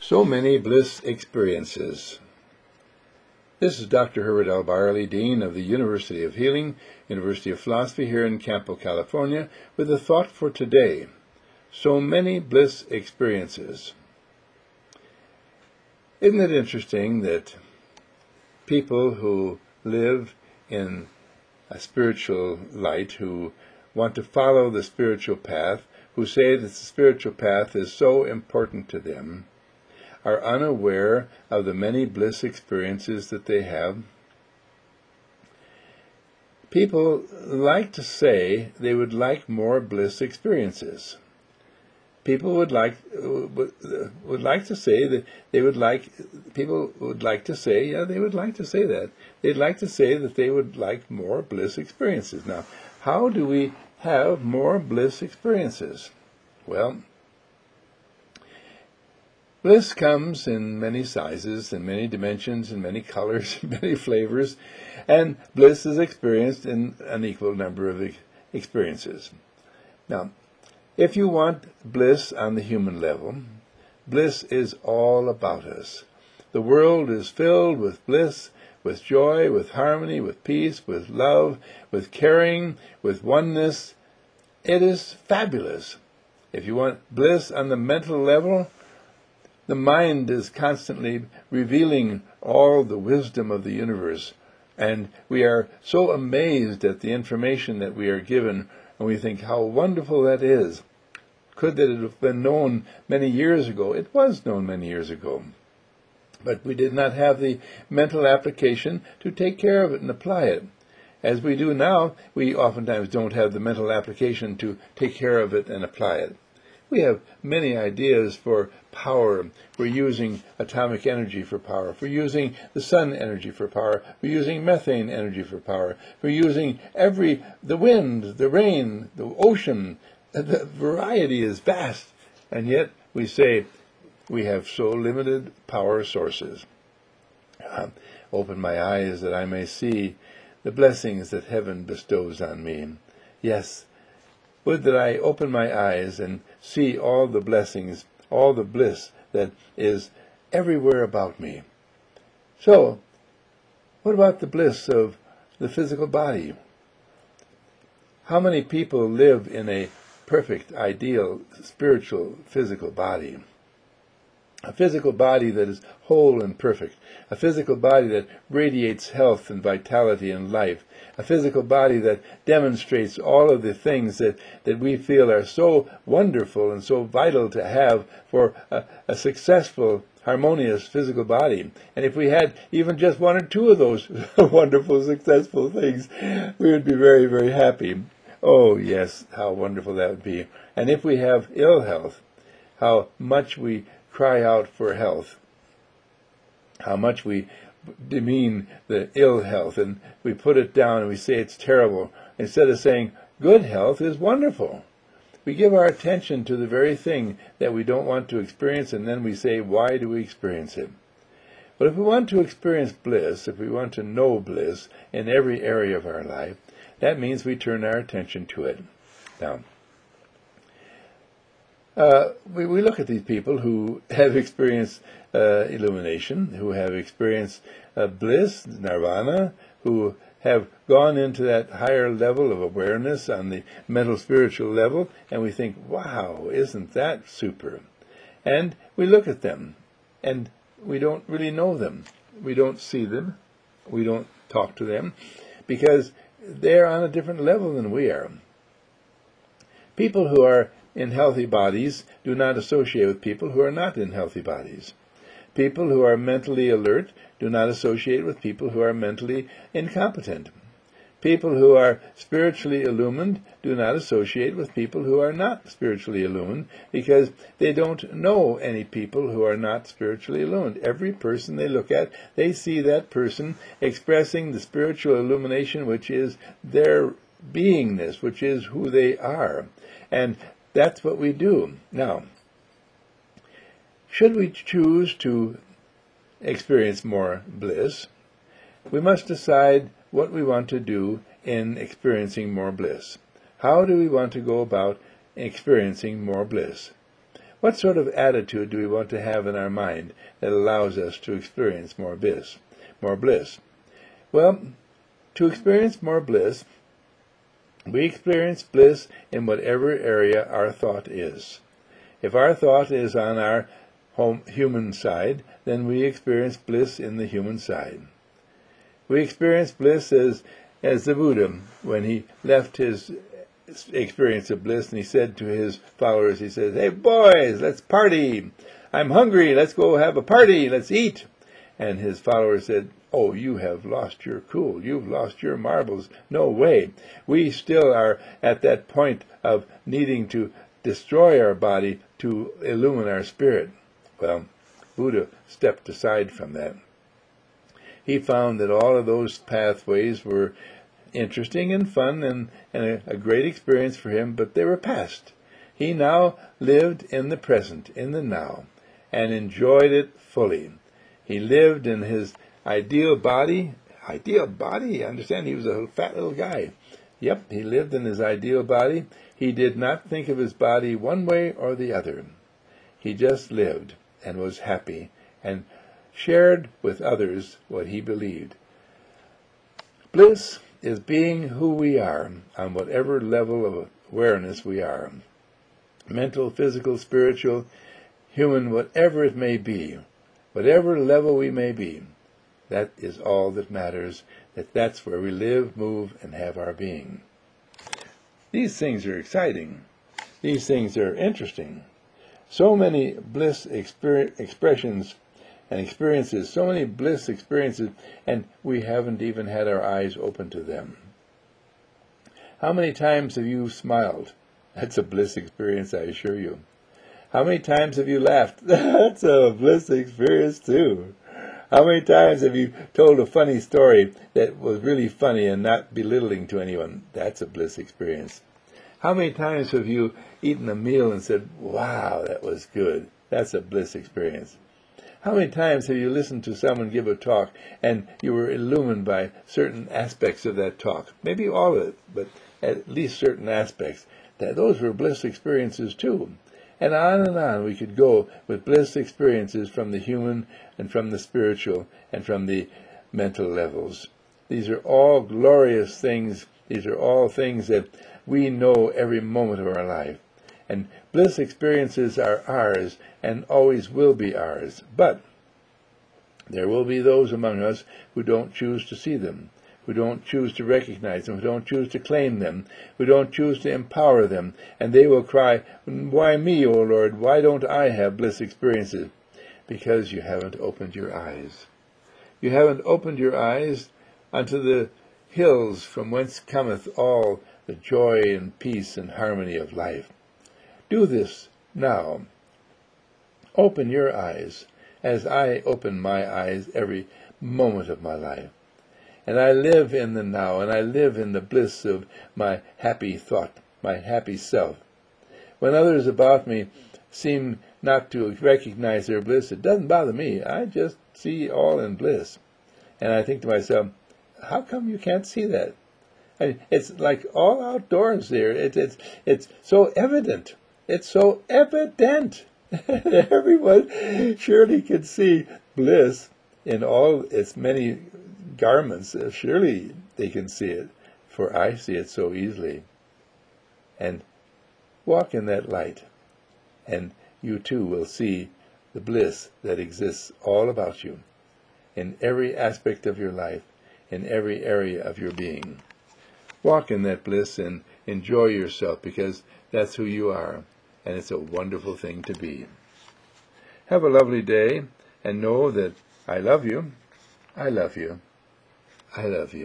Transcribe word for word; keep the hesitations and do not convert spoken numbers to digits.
So many bliss experiences. This is Doctor Herbert L. Byerly, Dean of the University of Healing, University of Philosophy here in Campo, California, with a thought for today. So many bliss experiences. Isn't it interesting that people who live in a spiritual light, who want to follow the spiritual path, who say that the spiritual path is so important to them, are unaware of the many bliss experiences that they have? People like to say they would like more bliss experiences. People would like would, would like to say that they would like people would like to say yeah they would like to say that they'd like to say that they would like more bliss experiences. Now, how do we have more bliss experiences? Well, bliss comes in many sizes, in many dimensions, in many colors, in many flavors, and bliss is experienced in an equal number of experiences. Now, if you want bliss on the human level, bliss is all about us. The world is filled with bliss, with joy, with harmony, with peace, with love, with caring, with oneness. It is fabulous. If you want bliss on the mental level, the mind is constantly revealing all the wisdom of the universe, and we are so amazed at the information that we are given, and we think how wonderful that is. Could that it have been known many years ago? It was known many years ago. But we did not have the mental application to take care of it and apply it. As we do now, we oftentimes don't have the mental application to take care of it and apply it. We have many ideas for power. We're using atomic energy for power. We're using the sun energy for power. We're using methane energy for power. We're using every, the wind, the rain, the ocean. The variety is vast. And yet we say we have so limited power sources. Uh, open my eyes that I may see the blessings that heaven bestows on me. Yes, would that I open my eyes and see all the blessings, all the bliss that is everywhere about me. So, what about the bliss of the physical body? How many people live in a perfect, ideal, spiritual, physical body? A physical body that is whole and perfect. A physical body that radiates health and vitality and life. A physical body that demonstrates all of the things that, that we feel are so wonderful and so vital to have for a, a successful, harmonious physical body. And if we had even just one or two of those wonderful, successful things, we would be very, very happy. Oh, yes, how wonderful that would be. And if we have ill health, how much we cry out for health, how much we demean the ill health, and we put it down and we say it's terrible, instead of saying good health is wonderful. We give our attention to the very thing that we don't want to experience, and then we say, why do we experience it? But if we want to experience bliss, if we want to know bliss in every area of our life, that means we turn our attention to it. Now, Uh, we, we look at these people who have experienced uh, illumination, who have experienced uh, bliss, nirvana, who have gone into that higher level of awareness on the mental spiritual level, and we think, wow, isn't that super? And we look at them, and we don't really know them. We don't see them. We don't talk to them, because they're on a different level than we are. People who are in healthy bodies do not associate with people who are not in healthy bodies. People who are mentally alert do not associate with people who are mentally incompetent. People who are spiritually illumined do not associate with people who are not spiritually illumined, because they don't know any people who are not spiritually illumined. Every person they look at, they see that person expressing the spiritual illumination, which is their beingness, which is who they are. And that's what we do. Now, should we choose to experience more bliss, we must decide what we want to do in experiencing more bliss. How do we want to go about experiencing more bliss? What sort of attitude do we want to have in our mind that allows us to experience more bliss? More bliss? Well, to experience more bliss, we experience bliss in whatever area our thought is. If our thought is on our home, human side, then we experience bliss in the human side. We experience bliss as, as the Buddha, when he left his experience of bliss, and he said to his followers, he says, "Hey boys, let's party. I'm hungry. Let's go have a party. Let's eat." And his followers said, "Oh, you have lost your cool. You've lost your marbles. No way. We still are at that point of needing to destroy our body to illumine our spirit." Well, Buddha stepped aside from that. He found that all of those pathways were interesting and fun and, and a, a great experience for him, but they were past. He now lived in the present, in the now, and enjoyed it fully. He lived in his ideal body. Ideal body? Understand, he was a fat little guy. Yep, he lived in his ideal body. He did not think of his body one way or the other. He just lived and was happy and shared with others what he believed. Bliss is being who we are on whatever level of awareness we are. Mental, physical, spiritual, human, whatever it may be, whatever level we may be, that is all that matters, that that's where we live, move, and have our being. These things are exciting. These things are interesting. So many bliss exper- expressions and experiences, so many bliss experiences, and we haven't even had our eyes open to them. How many times have you smiled? That's a bliss experience, I assure you. How many times have you laughed? That's a bliss experience too. How many times have you told a funny story that was really funny and not belittling to anyone? That's a bliss experience. How many times have you eaten a meal and said, "Wow, that was good"? That's a bliss experience. How many times have you listened to someone give a talk and you were illumined by certain aspects of that talk? Maybe all of it, but at least certain aspects. That those were bliss experiences too. And on and on we could go with bliss experiences from the human and from the spiritual and from the mental levels. These are all glorious things. These are all things that we know every moment of our life. And bliss experiences are ours and always will be ours. But there will be those among us who don't choose to see them, who don't choose to recognize them, who don't choose to claim them, who don't choose to empower them. And they will cry, "Why me, O Lord? Why don't I have bliss experiences?" Because you haven't opened your eyes. You haven't opened your eyes unto the hills from whence cometh all the joy and peace and harmony of life. Do this now. Open your eyes, as I open my eyes every moment of my life. And I live in the now, and I live in the bliss of my happy thought, my happy self. When others about me seem not to recognize their bliss, it doesn't bother me. I just see all in bliss. And I think to myself, how come you can't see that? I mean, it's like all outdoors there. It, it's, it's so evident. It's so evident. Everyone surely can see bliss in all its many garments. Surely they can see it, for I see it so easily. And walk in that light, and you too will see the bliss that exists all about you, in every aspect of your life, in every area of your being. Walk in that bliss and enjoy yourself, because that's who you are, and it's a wonderful thing to be. Have a lovely day, and know that I love you, I love you, I love you.